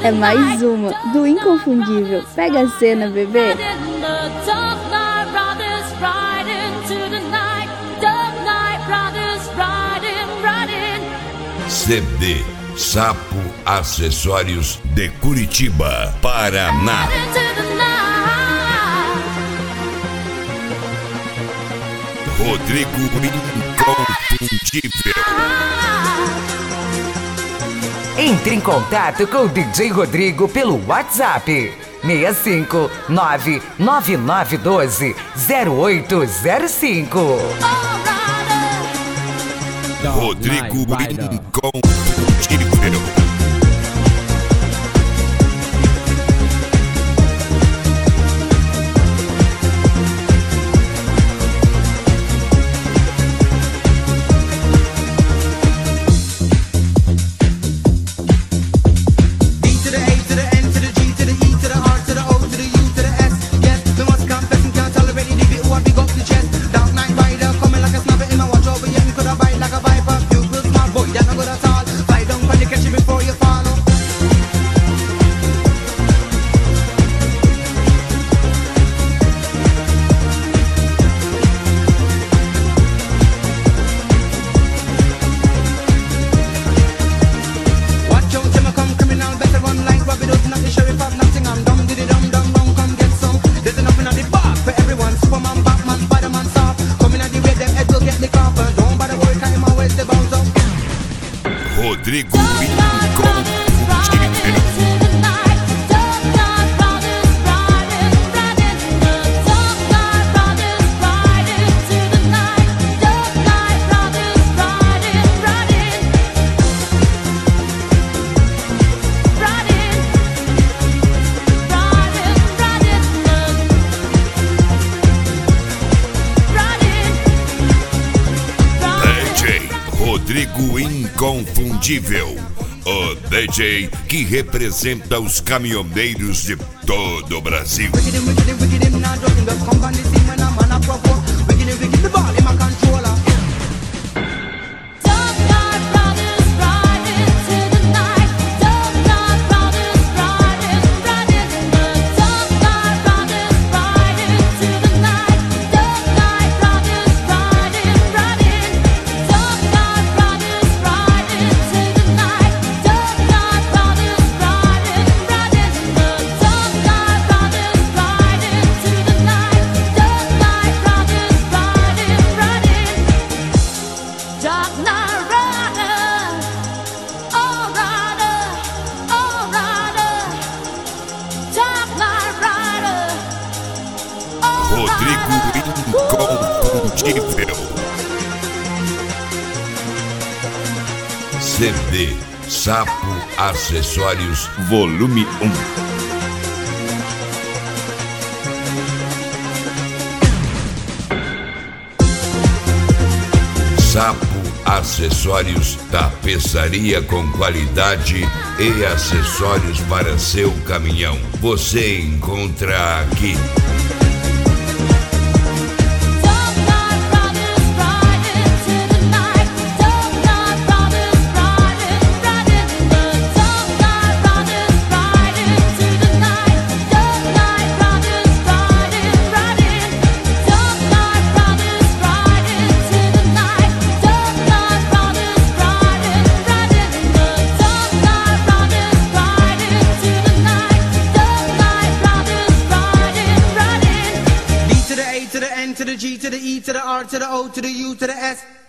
É mais uma do Inconfundível. Pega a cena, bebê. CD Sapo Acessórios de Curitiba, Paraná. Rodrigo Inconfundível. Entre em contato com o DJ Rodrigo pelo WhatsApp 65999120805. Rodrigo Inconfundível. Rodrigo Inconfundível, o DJ que representa os caminhoneiros de todo o Brasil. Rodrigo Inconfundível. CD Sapo Acessórios Volume 1. Sapo Acessórios, tapeçaria com qualidade e acessórios para seu caminhão. Você encontra aqui. To the G, to the E, to the R, to the O, to the U, to the S.